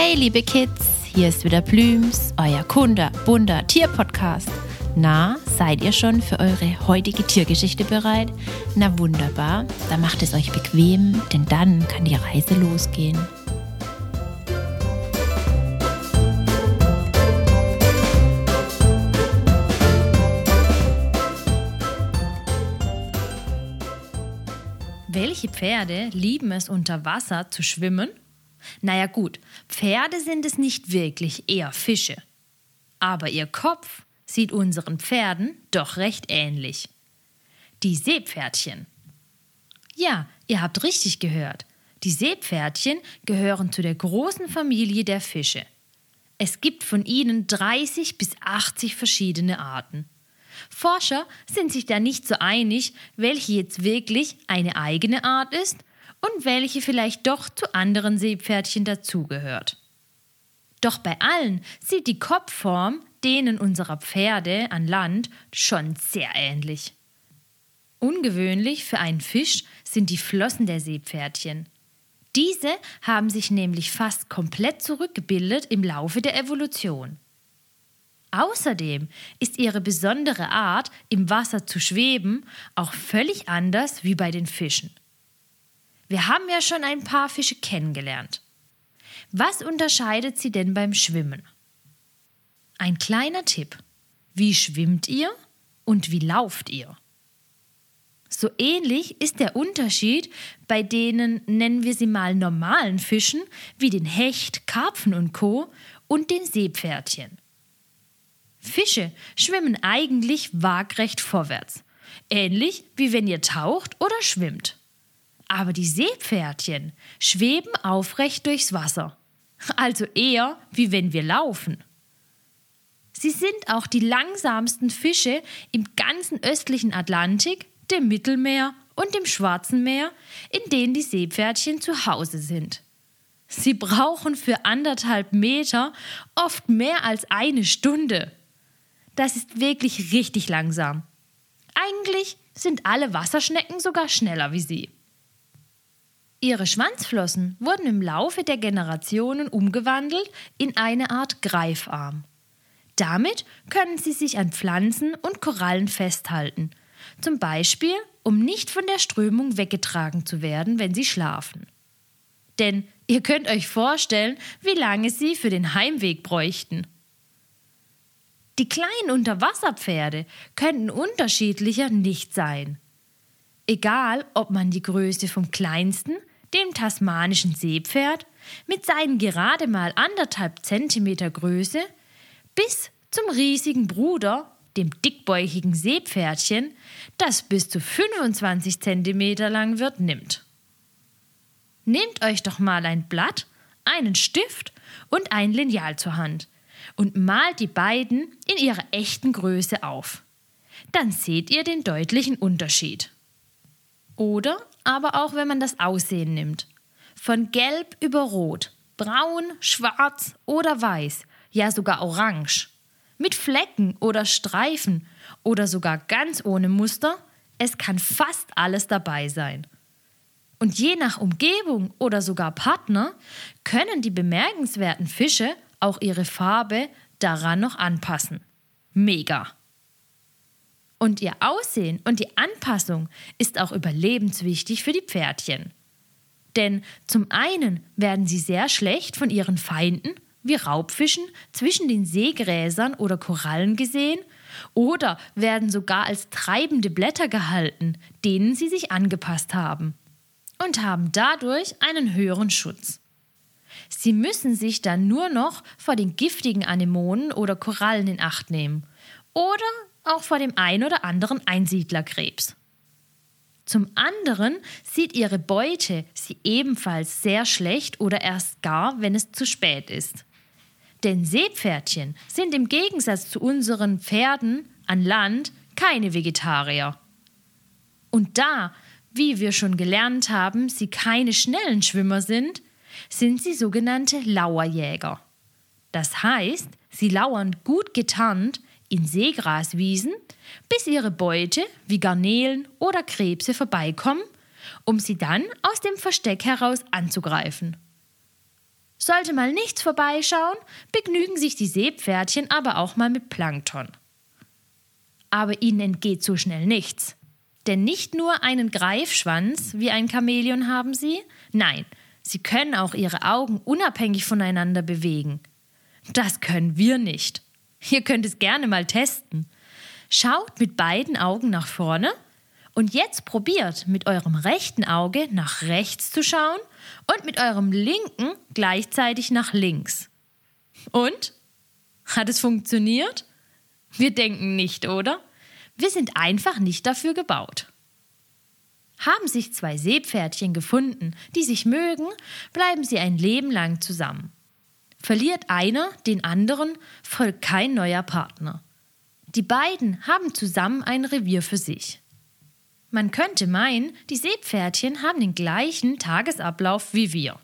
Hey liebe Kids, hier ist wieder Blüms, euer bunter Tierpodcast. Na, seid ihr schon für eure heutige Tiergeschichte bereit? Na wunderbar, dann macht es euch bequem, denn dann kann die Reise losgehen. Welche Pferde lieben es, unter Wasser zu schwimmen? Naja gut, Pferde sind es nicht wirklich, eher Fische. Aber ihr Kopf sieht unseren Pferden doch recht ähnlich. Die Seepferdchen. Ja, ihr habt richtig gehört. Die Seepferdchen gehören zu der großen Familie der Fische. Es gibt von ihnen 30 bis 80 verschiedene Arten. Forscher sind sich da nicht so einig, welche jetzt wirklich eine eigene Art ist und welche vielleicht doch zu anderen Seepferdchen dazugehört. Doch bei allen sieht die Kopfform denen unserer Pferde an Land schon sehr ähnlich. Ungewöhnlich für einen Fisch sind die Flossen der Seepferdchen. Diese haben sich nämlich fast komplett zurückgebildet im Laufe der Evolution. Außerdem ist ihre besondere Art, im Wasser zu schweben, auch völlig anders wie bei den Fischen. Wir haben ja schon ein paar Fische kennengelernt. Was unterscheidet sie denn beim Schwimmen? Ein kleiner Tipp. Wie schwimmt ihr und wie lauft ihr? So ähnlich ist der Unterschied bei denen, nennen wir sie mal normalen Fischen, wie den Hecht, Karpfen und Co. und den Seepferdchen. Fische schwimmen eigentlich waagrecht vorwärts, ähnlich wie wenn ihr taucht oder schwimmt. Aber die Seepferdchen schweben aufrecht durchs Wasser, also eher wie wenn wir laufen. Sie sind auch die langsamsten Fische im ganzen östlichen Atlantik, dem Mittelmeer und dem Schwarzen Meer, in denen die Seepferdchen zu Hause sind. Sie brauchen für 1,5 Meter oft mehr als eine Stunde. Das ist wirklich richtig langsam. Eigentlich sind alle Wasserschnecken sogar schneller wie sie. Ihre Schwanzflossen wurden im Laufe der Generationen umgewandelt in eine Art Greifarm. Damit können sie sich an Pflanzen und Korallen festhalten, zum Beispiel, um nicht von der Strömung weggetragen zu werden, wenn sie schlafen. Denn ihr könnt euch vorstellen, wie lange sie für den Heimweg bräuchten. Die kleinen Unterwasserpferde könnten unterschiedlicher nicht sein. Egal, ob man die Größe vom kleinsten, dem tasmanischen Seepferd, mit seinen gerade mal 1,5 Zentimeter Größe, bis zum riesigen Bruder, dem dickbäuchigen Seepferdchen, das bis zu 25 Zentimeter lang wird, nimmt. Nehmt euch doch mal ein Blatt, einen Stift und ein Lineal zur Hand und malt die beiden in ihrer echten Größe auf. Dann seht ihr den deutlichen Unterschied. Oder aber auch, wenn man das Aussehen nimmt. Von gelb über rot, braun, schwarz oder weiß, ja sogar orange. Mit Flecken oder Streifen oder sogar ganz ohne Muster, es kann fast alles dabei sein. Und je nach Umgebung oder sogar Partner können die bemerkenswerten Fische auch ihre Farbe daran noch anpassen. Mega! Und ihr Aussehen und die Anpassung ist auch überlebenswichtig für die Pferdchen. Denn zum einen werden sie sehr schlecht von ihren Feinden, wie Raubfischen, zwischen den Seegräsern oder Korallen gesehen oder werden sogar als treibende Blätter gehalten, denen sie sich angepasst haben und haben dadurch einen höheren Schutz. Sie müssen sich dann nur noch vor den giftigen Anemonen oder Korallen in Acht nehmen oder auch vor dem ein oder anderen Einsiedlerkrebs. Zum anderen sieht ihre Beute sie ebenfalls sehr schlecht oder erst gar, wenn es zu spät ist. Denn Seepferdchen sind im Gegensatz zu unseren Pferden an Land keine Vegetarier. Und da, wie wir schon gelernt haben, sie keine schnellen Schwimmer sind sie sogenannte Lauerjäger. Das heißt, sie lauern gut getarnt in Seegraswiesen, bis ihre Beute wie Garnelen oder Krebse vorbeikommen, um sie dann aus dem Versteck heraus anzugreifen. Sollte mal nichts vorbeischauen, begnügen sich die Seepferdchen aber auch mal mit Plankton. Aber ihnen entgeht so schnell nichts. Denn nicht nur einen Greifschwanz wie ein Chamäleon haben sie, nein, sie können auch ihre Augen unabhängig voneinander bewegen. Das können wir nicht. Ihr könnt es gerne mal testen. Schaut mit beiden Augen nach vorne und jetzt probiert mit eurem rechten Auge nach rechts zu schauen und mit eurem linken gleichzeitig nach links. Und? Hat es funktioniert? Wir denken nicht, oder? Wir sind einfach nicht dafür gebaut. Haben sich zwei Seepferdchen gefunden, die sich mögen, bleiben sie ein Leben lang zusammen. Verliert einer den anderen, folgt kein neuer Partner. Die beiden haben zusammen ein Revier für sich. Man könnte meinen, die Seepferdchen haben den gleichen Tagesablauf wie wir.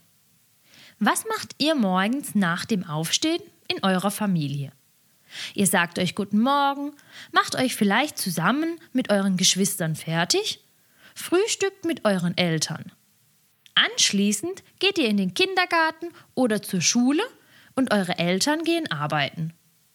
Was macht ihr morgens nach dem Aufstehen in eurer Familie? Ihr sagt euch Guten Morgen, macht euch vielleicht zusammen mit euren Geschwistern fertig, frühstückt mit euren Eltern. Anschließend geht ihr in den Kindergarten oder zur Schule und eure Eltern gehen arbeiten.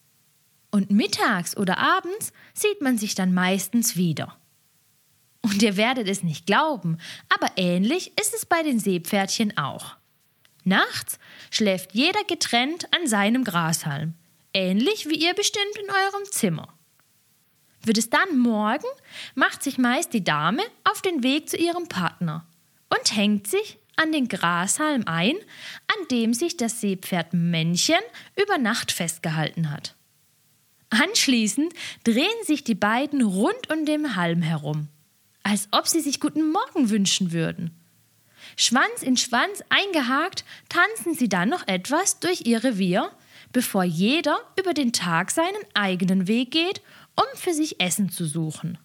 Und mittags oder abends sieht man sich dann meistens wieder. Und ihr werdet es nicht glauben, aber ähnlich ist es bei den Seepferdchen auch. Nachts schläft jeder getrennt an seinem Grashalm, ähnlich wie ihr bestimmt in eurem Zimmer. Wird es dann morgen, macht sich meist die Dame auf den Weg zu ihrem Partner und hängt sich an den Grashalm ein, an dem sich das Seepferdmännchen über Nacht festgehalten hat. Anschließend drehen sich die beiden rund um den Halm herum, als ob sie sich Guten Morgen wünschen würden. Schwanz in Schwanz eingehakt, tanzen sie dann noch etwas durch ihr Revier, bevor jeder über den Tag seinen eigenen Weg geht, um für sich Essen zu suchen.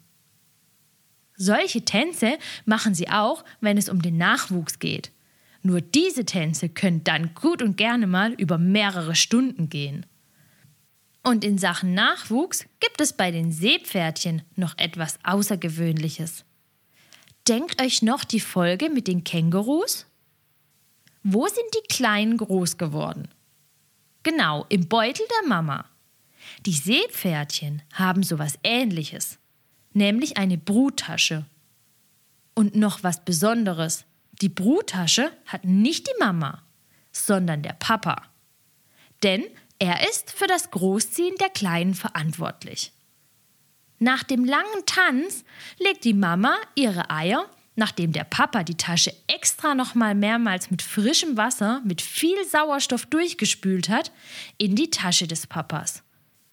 Solche Tänze machen sie auch, wenn es um den Nachwuchs geht. Nur diese Tänze können dann gut und gerne mal über mehrere Stunden gehen. Und in Sachen Nachwuchs gibt es bei den Seepferdchen noch etwas Außergewöhnliches. Denkt euch noch die Folge mit den Kängurus? Wo sind die Kleinen groß geworden? Genau, im Beutel der Mama. Die Seepferdchen haben sowas Ähnliches, nämlich eine Bruttasche. Und noch was Besonderes, die Bruttasche hat nicht die Mama, sondern der Papa. Denn er ist für das Großziehen der Kleinen verantwortlich. Nach dem langen Tanz legt die Mama ihre Eier, nachdem der Papa die Tasche extra nochmal mehrmals mit frischem Wasser mit viel Sauerstoff durchgespült hat, in die Tasche des Papas.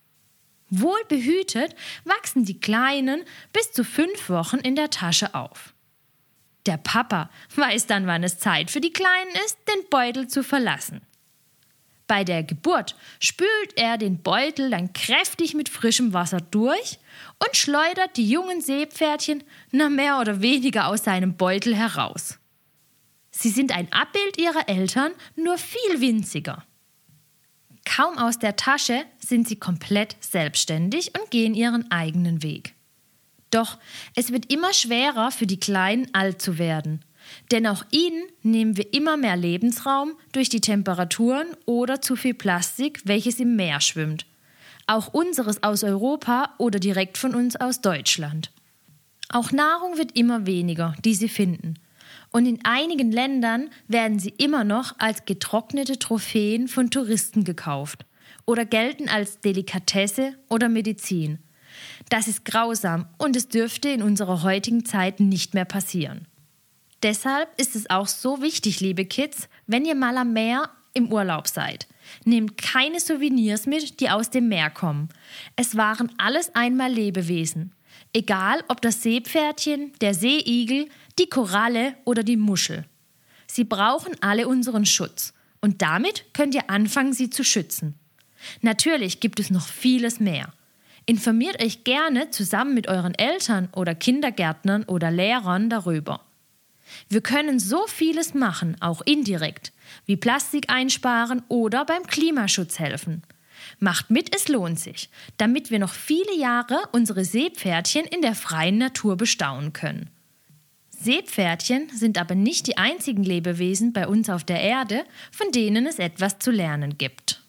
Wohlbehütet wachsen die Kleinen bis zu 5 Wochen in der Tasche auf. Der Papa weiß dann, wann es Zeit für die Kleinen ist, den Beutel zu verlassen. Bei der Geburt spült er den Beutel dann kräftig mit frischem Wasser durch und schleudert die jungen Seepferdchen mehr oder weniger aus seinem Beutel heraus. Sie sind ein Abbild ihrer Eltern, nur viel winziger. Kaum aus der Tasche sind sie komplett selbstständig und gehen ihren eigenen Weg. Doch es wird immer schwerer für die Kleinen alt zu werden. Denn auch ihnen nehmen wir immer mehr Lebensraum durch die Temperaturen oder zu viel Plastik, welches im Meer schwimmt. Auch unseres aus Europa oder direkt von uns aus Deutschland. Auch Nahrung wird immer weniger, die sie finden. Und in einigen Ländern werden sie immer noch als getrocknete Trophäen von Touristen gekauft oder gelten als Delikatesse oder Medizin. Das ist grausam und es dürfte in unserer heutigen Zeit nicht mehr passieren. Deshalb ist es auch so wichtig, liebe Kids, wenn ihr mal am Meer im Urlaub seid. Nehmt keine Souvenirs mit, die aus dem Meer kommen. Es waren alles einmal Lebewesen. Egal ob das Seepferdchen, der Seeigel, die Koralle oder die Muschel. Sie brauchen alle unseren Schutz. Und damit könnt ihr anfangen, sie zu schützen. Natürlich gibt es noch vieles mehr. Informiert euch gerne zusammen mit euren Eltern oder Kindergärtnern oder Lehrern darüber. Wir können so vieles machen, auch indirekt, wie Plastik einsparen oder beim Klimaschutz helfen. Macht mit, es lohnt sich, damit wir noch viele Jahre unsere Seepferdchen in der freien Natur bestaunen können. Seepferdchen sind aber nicht die einzigen Lebewesen bei uns auf der Erde, von denen es etwas zu lernen gibt.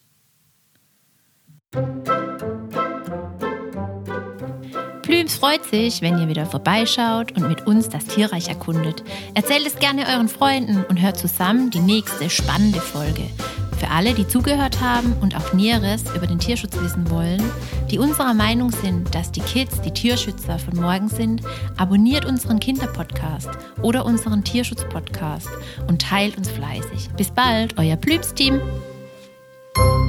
Plüms freut sich, wenn ihr wieder vorbeischaut und mit uns das Tierreich erkundet. Erzählt es gerne euren Freunden und hört zusammen die nächste spannende Folge. Für alle, die zugehört haben und auch Näheres über den Tierschutz wissen wollen, die unserer Meinung sind, dass die Kids die Tierschützer von morgen sind, abonniert unseren Kinderpodcast oder unseren Tierschutzpodcast und teilt uns fleißig. Bis bald, euer Plüms-Team!